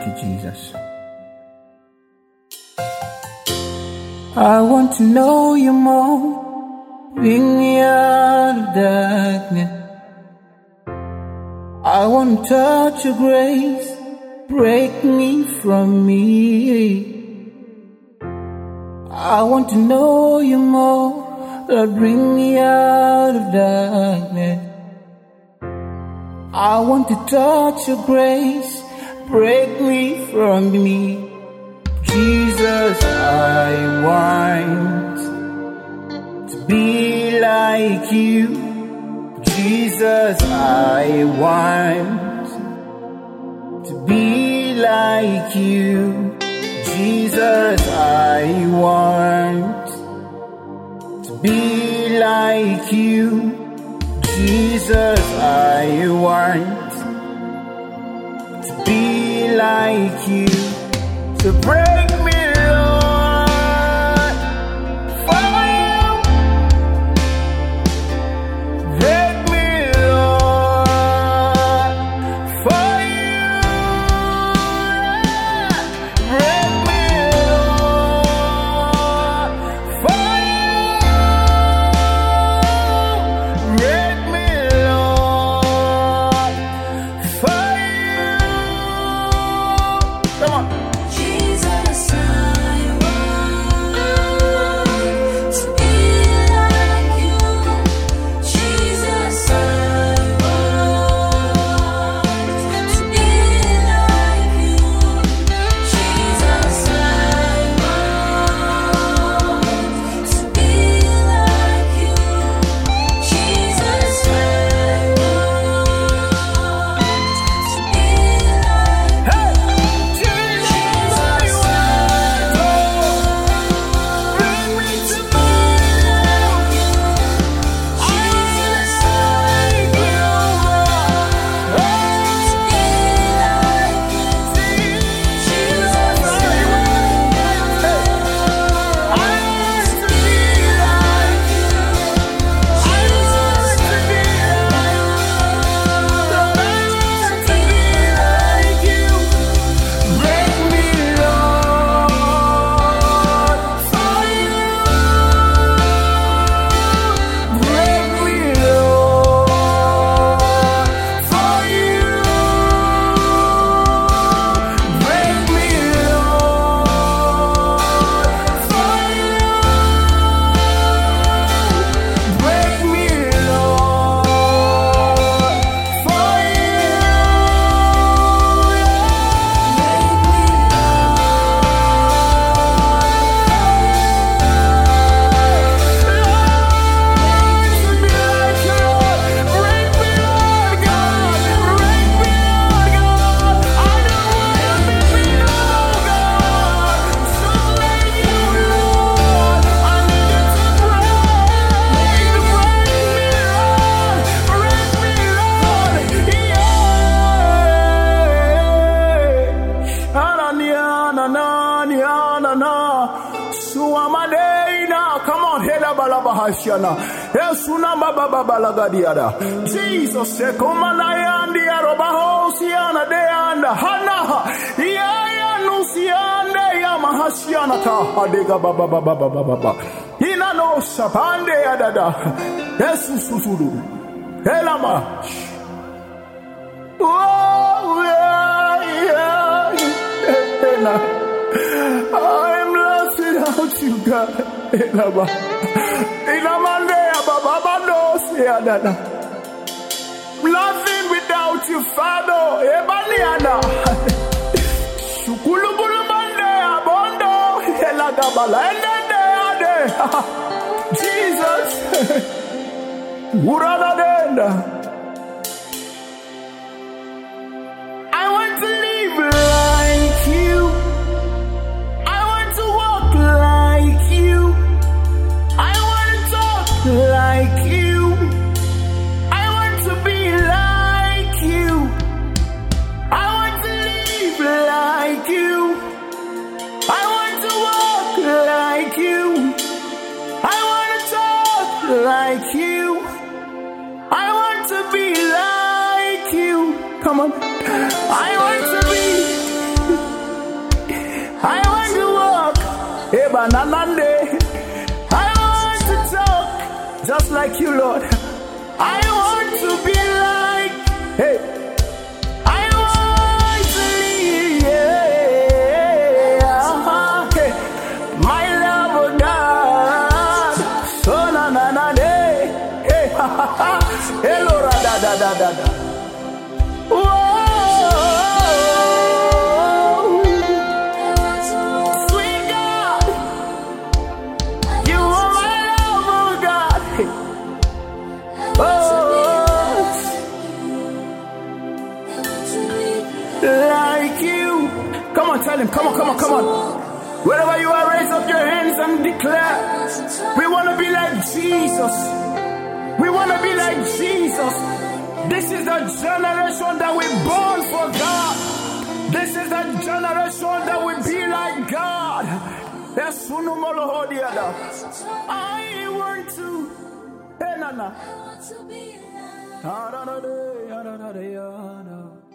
you, Jesus. I want to know you more. Bring me out of darkness. I want to touch your grace. Break me from me. I want to know you more. Lord, bring me out of darkness. I want to touch your grace. Break me from me. Jesus, I want to be like you. Jesus, I want to be like you. Jesus, I want to be like you. Jesus, I want to be like you. So break me, Lord, for you. Break me, Lord, for you. Break me, Lord, for you. Break me, Lord, for you. Come on. Jesus, Sekomalayandi Arobahosiana de Anda Hanaha Yaya Nusiande Yamahasiana Hadega Baba Baba Baba Inano Sapande Adada Esusuru Elama. Oh, yeah. I'm lost without you, God. Elama. Nothing without you, Father. Ebaliana. Shukulubulu mande abondo. Elagabala ende. Jesus. Uranadenda. I want to live like you. I want to walk like you. I want to talk like you. I want to be like you. I want to live like you. I want to walk like you. I want to talk like you. I want to be like you. Come on. I want to be Hey, bananande. I want to talk just like you, Lord. I want to be like, hey, I want to live, yeah, hey, my love of God. So na na na day, hey, ha ha ha, hello da da da da da. Whoa. Like you. Come on, tell him. Come on. Wherever you are, raise up your hands and declare. We want to be like Jesus. We want to be like Jesus. This is the generation that we born for God. This is the generation that we be like God. I want to. Hey, Nana. I want to be like.